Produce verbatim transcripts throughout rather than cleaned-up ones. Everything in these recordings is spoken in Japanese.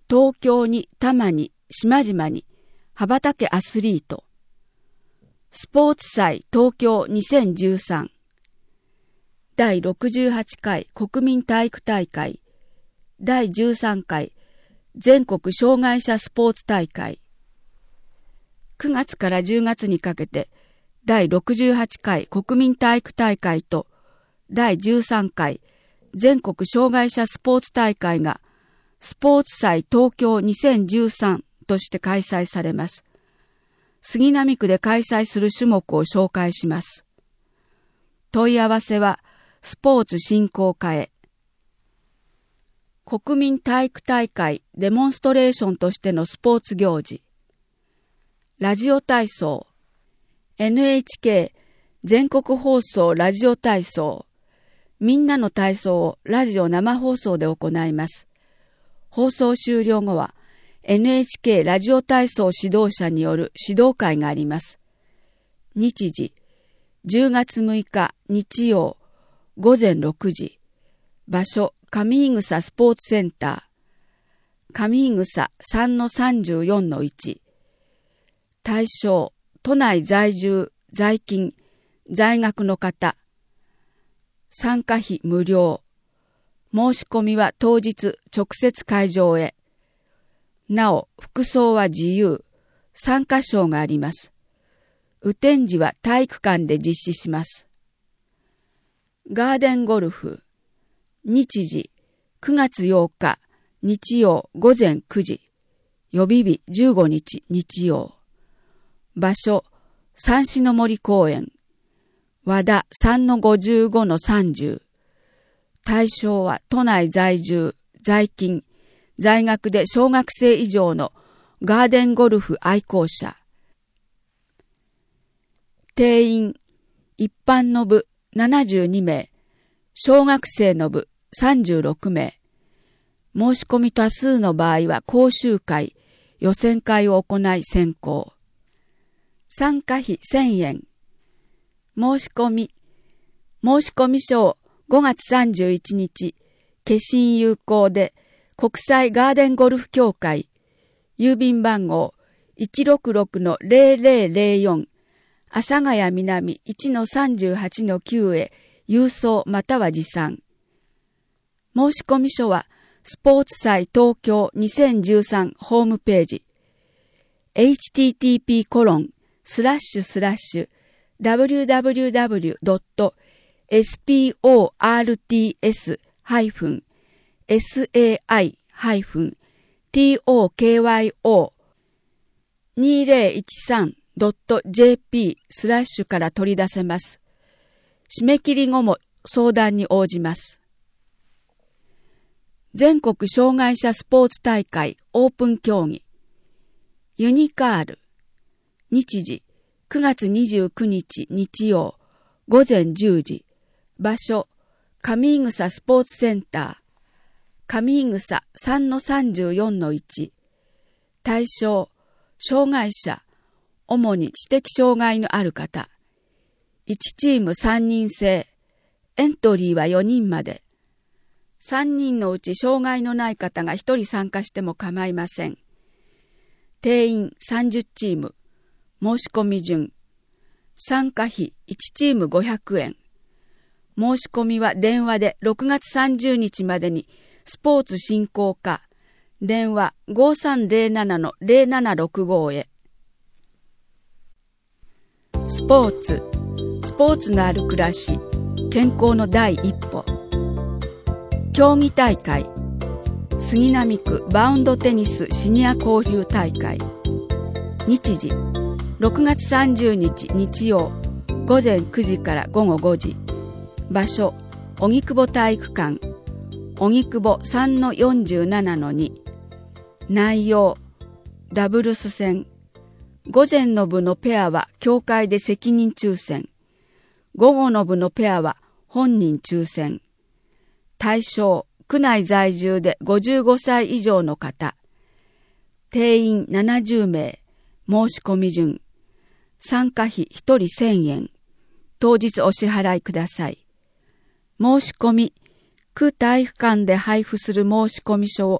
東京に多摩に島々に羽ばたけアスリート。スポーツ祭東京にせんじゅうさん。だいろくじゅうはちかい国民体育大会。だいじゅうさんかい全国障害者スポーツ大会。くがつからじゅうがつにかけてだいろくじゅうはちかい国民体育大会とだいじゅうさんかい全国障害者スポーツ大会がスポーツ祭東京にせんじゅうさんとして開催されます。杉並区で開催する種目を紹介します。問い合わせはスポーツ振興課へ。国民体育大会デモンストレーションとしてのスポーツ行事。ラジオ体操。エヌエイチケー 全国放送ラジオ体操。みんなの体操をラジオ生放送で行います。放送終了後は エヌエイチケー ラジオ体操指導者による指導会があります。日時、じゅうがつむいか日曜ごぜんろくじ。場所、上井草スポーツセンター。上井草 さんのさんじゅうよんのいち。対象、都内在住、在勤、在学の方。参加費無料。申し込みは当日直接会場へ。なお、服装は自由。参加賞があります。雨天時は体育館で実施します。ガーデンゴルフ。日時、くがつようか日曜ごぜんくじ。予備日じゅうごにち日曜。場所、三種の森公園。和田 さんのごじゅうごのさんじゅう。対象は都内在住、在勤、在学で小学生以上のガーデンゴルフ愛好者。定員、一般の部ななじゅうにめい、小学生の部さんじゅうろくめい。申し込み多数の場合は講習会、予選会を行い選考。参加費せんえん。申し込み。申し込み書をごがつさんじゅういちにち、消印有効で、国際ガーデンゴルフ協会、郵便番号 いちろくろくのぜろぜろぜろよん、阿佐ヶ谷南 いちのさんじゅうはちのきゅう へ郵送または持参。申し込み書は、スポーツ祭東京にせんじゅうさんホームページ、エイチティーティーピーコロンスラッシュスラッシュダブリューダブリューダブリュードットエスピーオーアールティーエスハイフンエスエーアイハイフンティーオーケーワイオーにせんじゅうさんドットジェーピースラッシュから取り出せます。締め切り後も相談に応じます。全国障害者スポーツ大会オープン競技。ユニカール。日時、くがつにじゅうくにち日曜、ごぜんじゅうじ。場所、上井草スポーツセンター。上井草 さんのさんじゅうよんのいち。対象、障害者、主に知的障害のある方。いちチームさんにん制。エントリーはよにんまで。さんにんのうち障害のない方がひとり参加しても構いません。定員さんじゅうチーム。申し込み順。参加費いちチームごひゃくえん。申し込みは電話でろくがつさんじゅうにちまでにスポーツ振興課電話 ごさんぜろななのぜろななろくご へ。スポーツ、スポーツのある暮らし、健康の第一歩。競技大会、杉並区バウンドテニスシニア交流大会。日時、ろくがつさんじゅうにち日曜、ごぜんくじからごごごじ。場所、荻窪体育館、荻窪 さんのよんじゅうななのに。内容、ダブルス戦。午前の部のペアは協会で責任抽選。午後の部のペアは本人抽選。対象、区内在住でごじゅうごさい以上の方。定員ななじゅうめい。申し込み順。参加費ひとりせんえん。当日お支払いください。申し込み、区体育館で配布する申し込み書を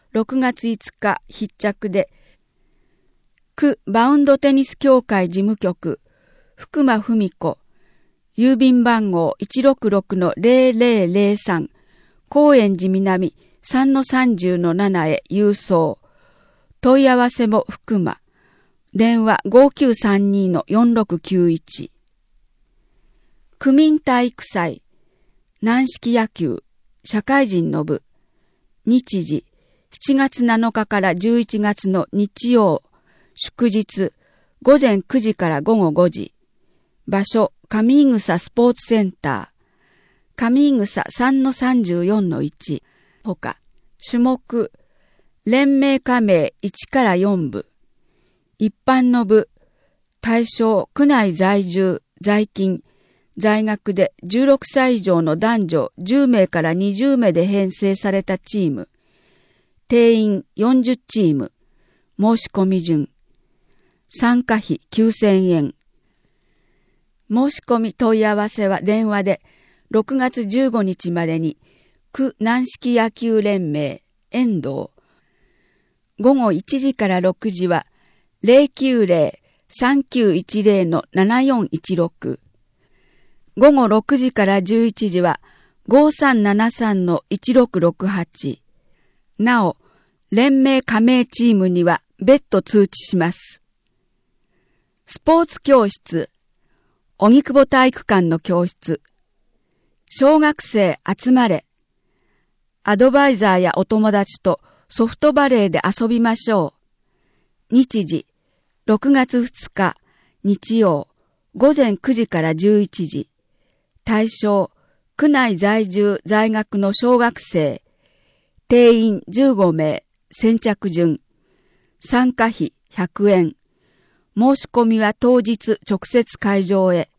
ろくがついつか必着で、区バウンドテニス協会事務局、福間文子、郵便番号 いちろくろくのゼロゼロゼロさん、高円寺南 さんのさんじゅうのなな へ郵送。問い合わせも福間。電話 ごきゅうさんにのよんろくきゅういち。区民体育祭、軟式野球、社会人の部。日時、しちがつなのかからじゅういちがつの日曜、祝日、ごぜんくじからごごごじ。場所、上井草スポーツセンター。上井草 さんのさんじゅうよんのいち。ほか、種目、連盟加盟いちからよん部。一般の部、対象、区内在住、在勤、在学でじゅうろくさい以上の男女じゅうめいからにじゅうめいで編成されたチーム。定員よんじゅうチーム。申し込み順。参加費きゅうせんえん。申し込み問い合わせは電話でろくがつじゅうごにちまでに区軟式野球連盟遠藤。ごごいちじからろくじはゼロきゅうゼロ さんきゅういちゼロのななよんいちろく。ごごろくじからじゅういちじはごさんななさんのいちろくろくはち。なお、連盟加盟チームには別途通知します。スポーツ教室、荻窪体育館の教室。小学生集まれ。アドバイザーやお友達とソフトバレーで遊びましょう。日時、ろくがつふつか、日曜、ごぜんくじからじゅういちじ。対象、区内在住在学の小学生。定員じゅうごめい、先着順。参加費ひゃくえん。申し込みは当日直接会場へ。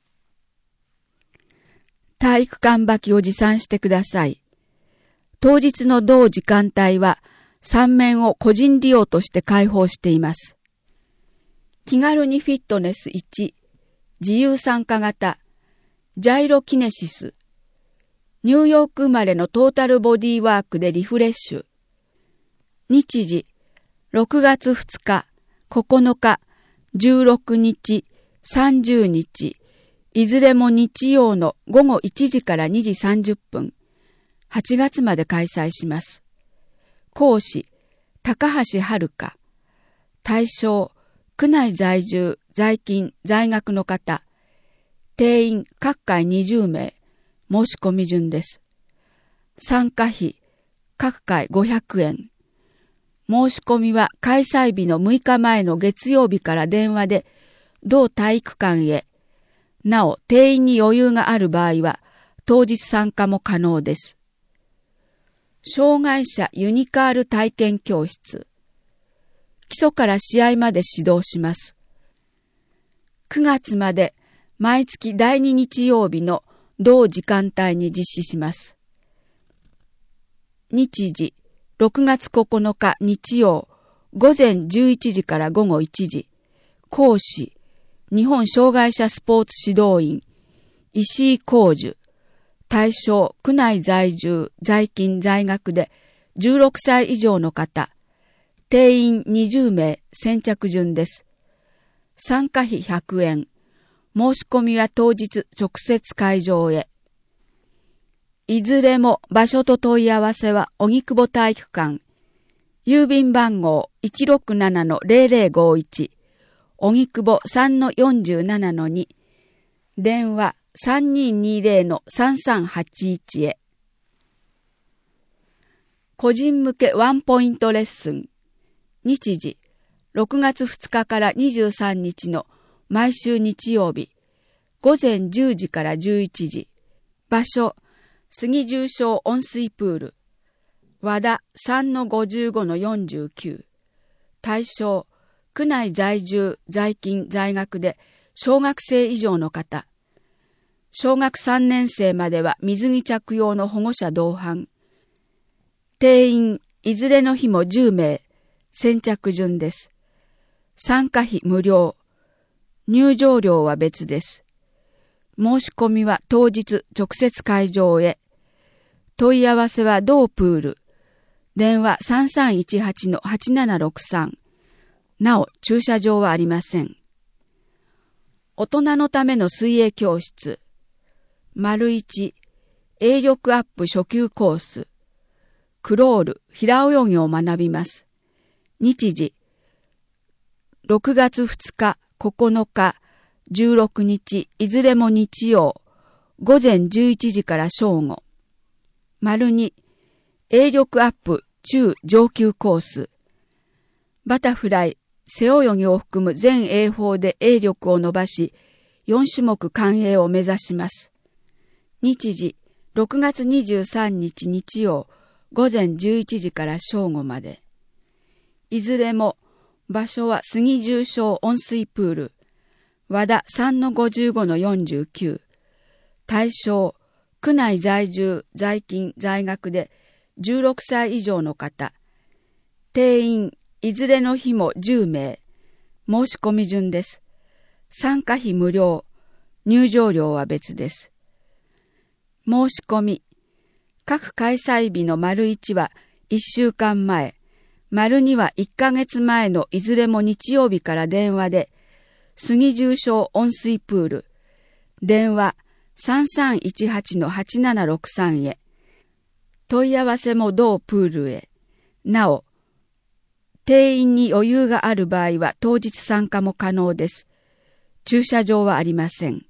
体育館履きを持参してください。当日の同時間帯はさんめんを個人利用として開放しています。気軽にフィットネスいち、自由参加型、ジャイロキネシス、ニューヨーク生まれのトータルボディワークでリフレッシュ。日時、ろくがつふつか、ここのか、じゅうろくにち、さんじゅうにち、いずれも日曜のごごいちじからにじさんじゅっぷん、はちがつまで開催します。講師、高橋遥。対象、区内在住、在勤、在学の方。定員各回にじゅうめい。申し込み順です。参加費、各回ごひゃくえん。申し込みは開催日のむいかまえの月曜日から電話で、同体育館へ。なお、定員に余裕がある場合は、当日参加も可能です。障害者ユニカール体験教室。基礎から試合まで指導します。くがつまで毎月だいに日曜日の同時間帯に実施します。日時、ろくがつここのか日曜、ごぜんじゅういちじからごごいちじ。講師、日本障害者スポーツ指導員、石井浩樹。対象、区内在住、在勤、在学でじゅうろくさい以上の方。定員にじゅうめい、先着順です。参加費ひゃくえん。申し込みは当日直接会場へ。いずれも場所と問い合わせは荻窪体育館。郵便番号 いちろくななのゼロゼロごいち。荻窪 さんのよんじゅうななのに。電話 さんにーにーゼロのさんさんはちいち へ。個人向けワンポイントレッスン。日時、ろくがつふつかからにじゅうさんにちの毎週日曜日、ごぜんじゅうじからじゅういちじ。場所、杉重症温水プール。和田 さんのごじゅうごのよんじゅうきゅう。対象、区内在住、在勤、在学で小学生以上の方。小学さんねんせいまでは水着着用の保護者同伴。定員、いずれの日もじゅうめい。先着順です。参加費無料。入場料は別です。申し込みは当日直接会場へ。問い合わせは同プール。 電話 さんさんいちはちのはちななろくさん。なお、駐車場はありません。大人のための水泳教室。丸一、泳力アップ初級コース。クロール、平泳ぎを学びます。日時、ろくがつふつか、ここのか、じゅうろくにち、いずれも日曜、午前じゅういちじから正午。丸に、泳力アップ中上級コース。バタフライ、背泳ぎを含む全泳法で泳力を伸ばし、よんしゅもく完泳を目指します。日時、ろくがつにじゅうさんにち日曜、午前じゅういちじから正午まで。いずれも、場所は杉重小温水プール、和田 さんのごじゅうごのよんじゅうきゅう。対象、区内在住、在勤、在学でじゅうろくさい以上の方。定員、いずれの日もじゅうめい。申し込み順です。参加費無料。入場料は別です。申し込み。各開催日の丸いちはいっしゅうかんまえ。丸にはいっかげつまえのいずれも日曜日から電話で、杉重小温水プール。電話さんさんいちはちのはちななろくさんへ。問い合わせも同プールへ。なお、定員に余裕がある場合は当日参加も可能です。駐車場はありません。